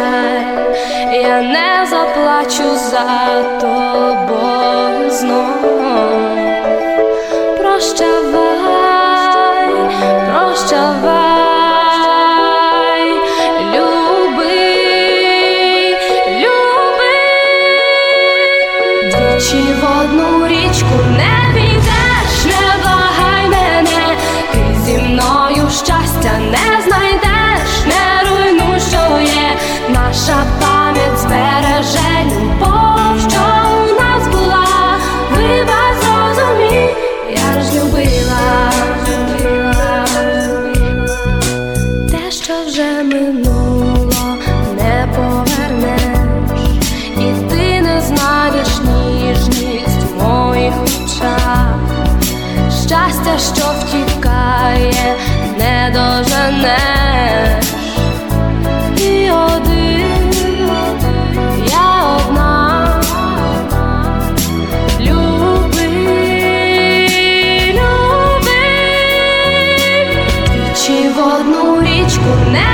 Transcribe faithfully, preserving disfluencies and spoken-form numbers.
жаль, я не заплачу за тобою знов. Прощавай, прощавай, люби, люби. Двічі в одну річку не підеш, не благай мене, ти зі мною щастя не знайдеш, не руйнуй, що є, наша пам'ять збереже любов, що у нас була. Вибач, зрозумій, я ж любила, те, що вже минуло, не повернеш, і ти не знайдеш ніжність в моїх очах. Щастя, що втікає, не доженеш. І один, я одна. Люби, люби, двічі в одну річку не